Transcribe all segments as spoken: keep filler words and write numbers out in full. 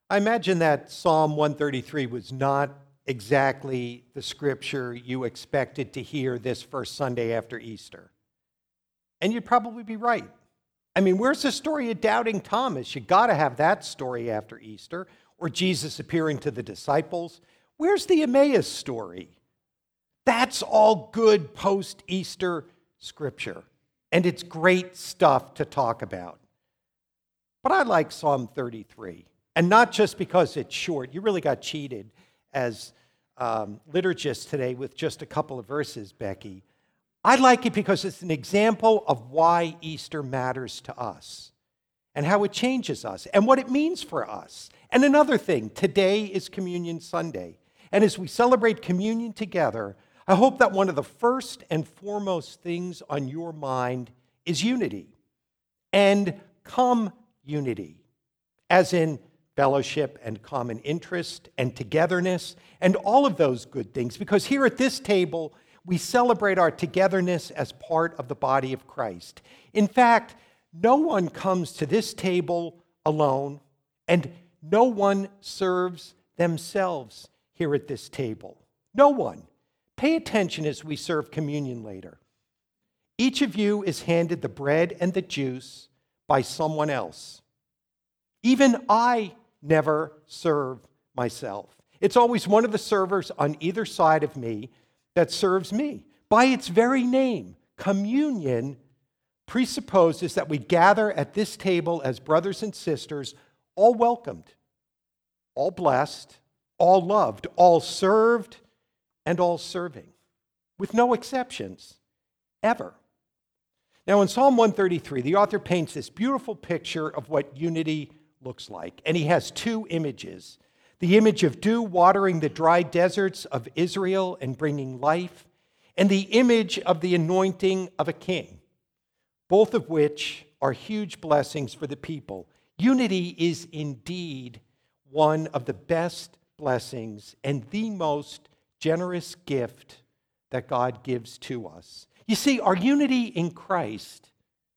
I imagine that Psalm one thirty-three was not exactly the scripture you expected to hear this first Sunday after Easter. And you'd probably be right. I mean, where's the story of doubting Thomas? You got to have that story after Easter, or Jesus appearing to the disciples. Where's the Emmaus story? That's all good post-Easter scripture, and it's great stuff to talk about. But I like Psalm thirty-three, and not just because it's short. You really got cheated as um, liturgists today with just a couple of verses, Becky. I like it because it's an example of why Easter matters to us and how it changes us and what it means for us. And another thing, today is Communion Sunday. And as we celebrate communion together, I hope that one of the first and foremost things on your mind is unity and community, as in fellowship and common interest and togetherness and all of those good things. Because here at this table, we celebrate our togetherness as part of the body of Christ. In fact, no one comes to this table alone, and no one serves themselves here at this table. No one. Pay attention as we serve communion later. Each of you is handed the bread and the juice by someone else. Even I never serve myself. It's always one of the servers on either side of me that serves me. By its very name, communion presupposes that we gather at this table as brothers and sisters, all welcomed, all blessed, all loved, all served, and all serving, with no exceptions, ever. Now, in Psalm one thirty-three, the author paints this beautiful picture of what unity looks like, and he has two images. The image of dew watering the dry deserts of Israel and bringing life, and the image of the anointing of a king, both of which are huge blessings for the people. Unity is indeed one of the best blessings and the most generous gift that God gives to us. You see, our unity in Christ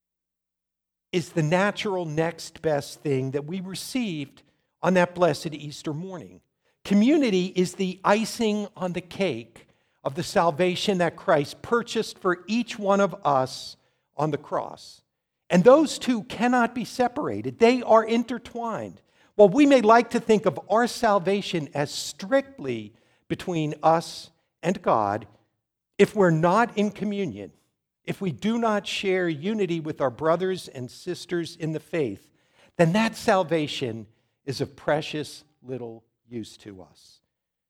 is the natural next best thing that we received on that blessed Easter morning. Community is the icing on the cake of the salvation that Christ purchased for each one of us on the cross. And those two cannot be separated. They are intertwined. While we may like to think of our salvation as strictly between us and God, if we're not in communion, if we do not share unity with our brothers and sisters in the faith, then that salvation is of precious little use to us.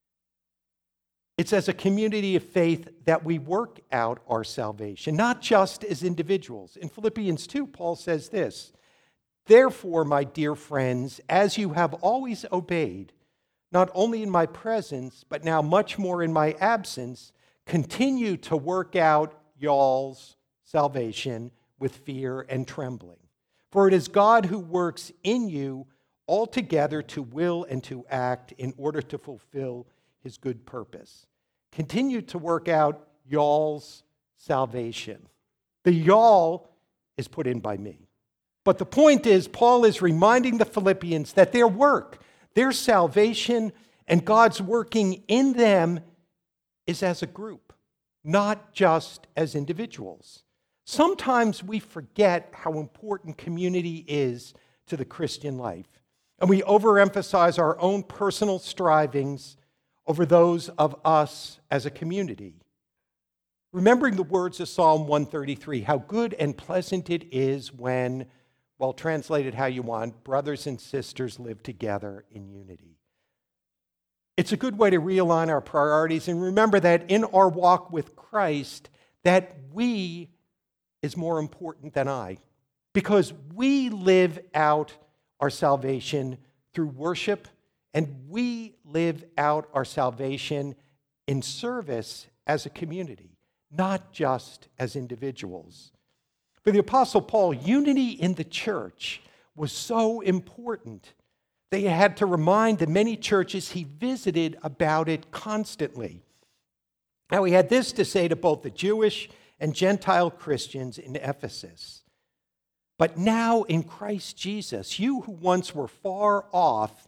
It's as a community of faith that we work out our salvation, not just as individuals. In Philippians two, Paul says this, "Therefore, my dear friends, as you have always obeyed, not only in my presence, but now much more in my absence, continue to work out y'all's salvation with fear and trembling. For it is God who works in you altogether to will and to act in order to fulfill his good purpose." Continue to work out y'all's salvation. The y'all is put in by me. But the point is, Paul is reminding the Philippians that their work, their salvation, and God's working in them is as a group, not just as individuals. Sometimes we forget how important community is to the Christian life, and we overemphasize our own personal strivings over those of us as a community. Remembering the words of Psalm one thirty-three, how good and pleasant it is when, well, translated how you want, brothers and sisters live together in unity. It's a good way to realign our priorities and remember that in our walk with Christ, that we is more important than I, because we live out our salvation through worship, and we live out our salvation in service as a community, not just as individuals. For the Apostle Paul, unity in the church was so important. They had to remind the many churches he visited about it constantly. Now, he had this to say to both the Jewish and Gentile Christians in Ephesus. "But now in Christ Jesus, you who once were far off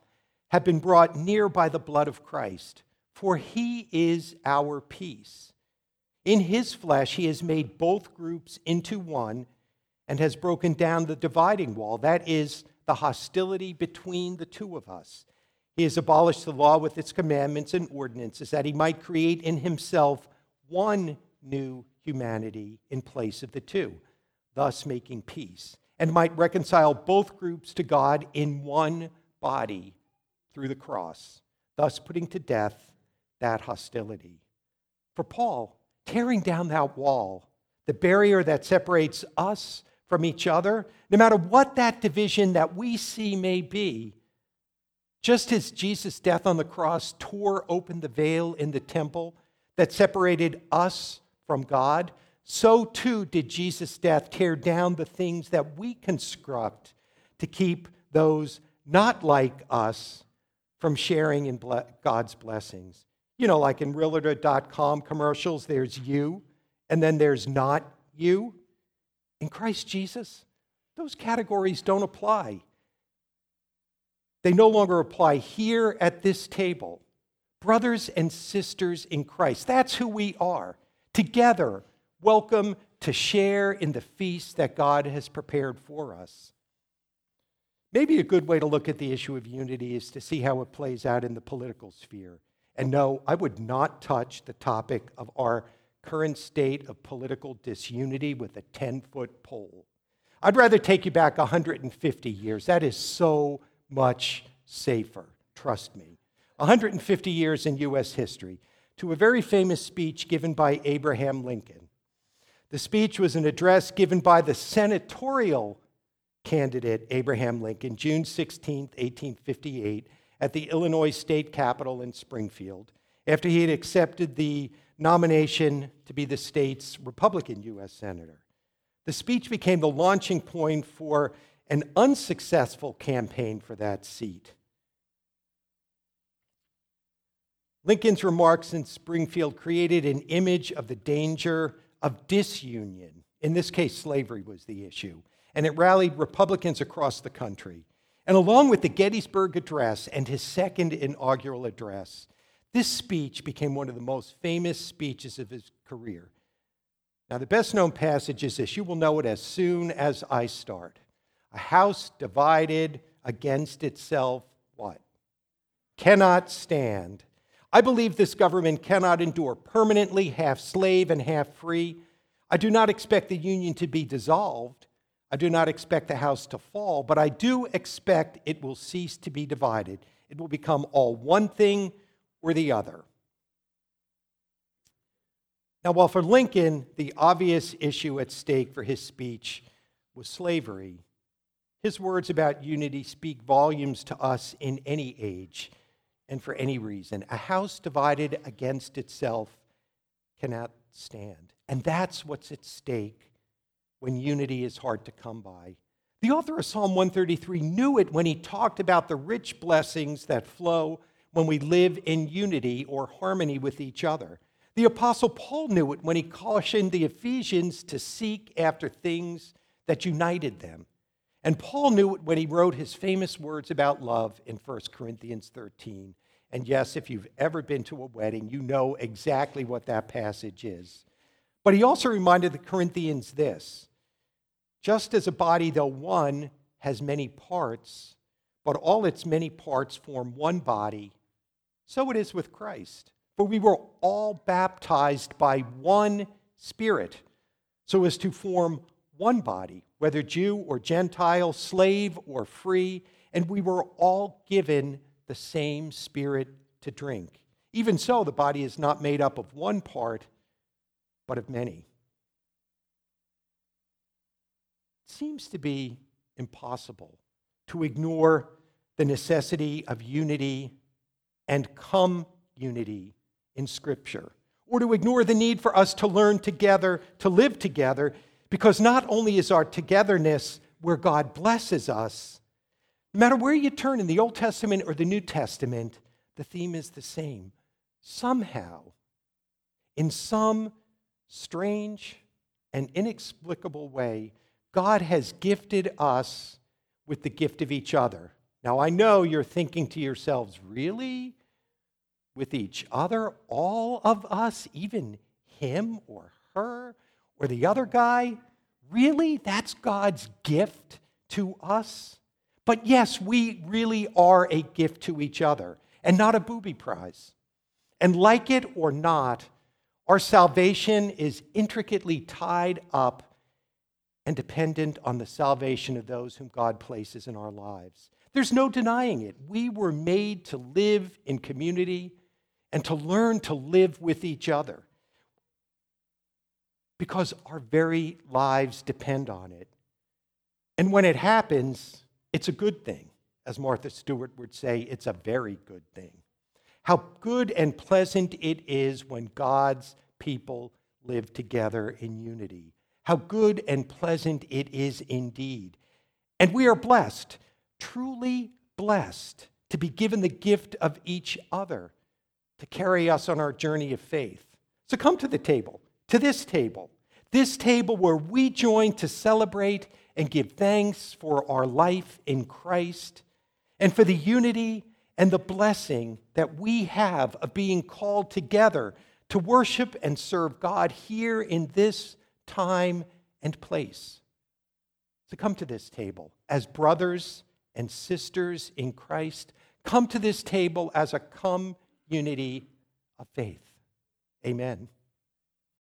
have been brought near by the blood of Christ, for he is our peace. In his flesh, he has made both groups into one and has broken down the dividing wall, that is, the hostility between the two of us. He has abolished the law with its commandments and ordinances, that he might create in himself one new humanity in place of the two, thus making peace, and might reconcile both groups to God in one body through the cross, thus putting to death that hostility. For Paul, tearing down that wall, the barrier that separates us from each other, no matter what that division that we see may be, just as Jesus' death on the cross tore open the veil in the temple that separated us from God, so too did Jesus' death tear down the things that we construct to keep those not like us from sharing in God's blessings. You know, like in realtor dot com commercials, there's you, and then there's not you. In Christ Jesus, those categories don't apply. They no longer apply here at this table. Brothers and sisters in Christ, that's who we are. Together, welcome to share in the feast that God has prepared for us. Maybe a good way to look at the issue of unity is to see how it plays out in the political sphere. And no, I would not touch the topic of our current state of political disunity with a ten-foot pole. I'd rather take you back one hundred fifty years. That is so much safer, trust me. one hundred fifty years in U S history, to a very famous speech given by Abraham Lincoln. The speech was an address given by the senatorial candidate Abraham Lincoln, June sixteenth, eighteen fifty-eight, at the Illinois State Capitol in Springfield, after he had accepted the nomination to be the state's Republican U S Senator. The speech became the launching point for an unsuccessful campaign for that seat. Lincoln's remarks in Springfield created an image of the danger of disunion. In this case, slavery was the issue, and it rallied Republicans across the country. And along with the Gettysburg Address and his second inaugural address, this speech became one of the most famous speeches of his career. Now, the best-known passage is this. You will know it as soon as I start. A house divided against itself, what? Cannot stand. I believe this government cannot endure permanently, half slave and half free. I do not expect the union to be dissolved. I do not expect the house to fall, but I do expect it will cease to be divided. It will become all one thing or the other. Now, while for Lincoln, the obvious issue at stake for his speech was slavery, his words about unity speak volumes to us in any age and for any reason. A house divided against itself cannot stand. And that's what's at stake when unity is hard to come by. The author of Psalm one thirty-three knew it when he talked about the rich blessings that flow when we live in unity or harmony with each other. The Apostle Paul knew it when he cautioned the Ephesians to seek after things that united them. And Paul knew it when he wrote his famous words about love in First Corinthians thirteen. And yes, if you've ever been to a wedding, you know exactly what that passage is. But he also reminded the Corinthians this: just as a body, though one, has many parts, but all its many parts form one body, so it is with Christ. For we were all baptized by one Spirit, so as to form one body, whether Jew or Gentile, slave or free, and we were all given the same Spirit to drink. Even so, the body is not made up of one part, but of many. It seems to be impossible to ignore the necessity of unity and community in Scripture, or to ignore the need for us to learn together, to live together, because not only is our togetherness where God blesses us, no matter where you turn in the Old Testament or the New Testament, the theme is the same. Somehow, in some strange and inexplicable way, God has gifted us with the gift of each other. Now, I know you're thinking to yourselves, really? With each other, all of us, even him or her or the other guy? Really? That's God's gift to us? But yes, we really are a gift to each other and not a booby prize. And like it or not, our salvation is intricately tied up and dependent on the salvation of those whom God places in our lives. There's no denying it. We were made to live in community and to learn to live with each other because our very lives depend on it. And when it happens, it's a good thing. As Martha Stewart would say, it's a very good thing. How good and pleasant it is when God's people live together in unity. How good and pleasant it is indeed. And we are blessed, truly blessed, to be given the gift of each other to carry us on our journey of faith. So come to the table, to this table, this table where we join to celebrate and give thanks for our life in Christ and for the unity and the blessing that we have of being called together to worship and serve God here in this time and place. So come to this table as brothers and sisters in Christ. Come to this table as a community of faith. Amen.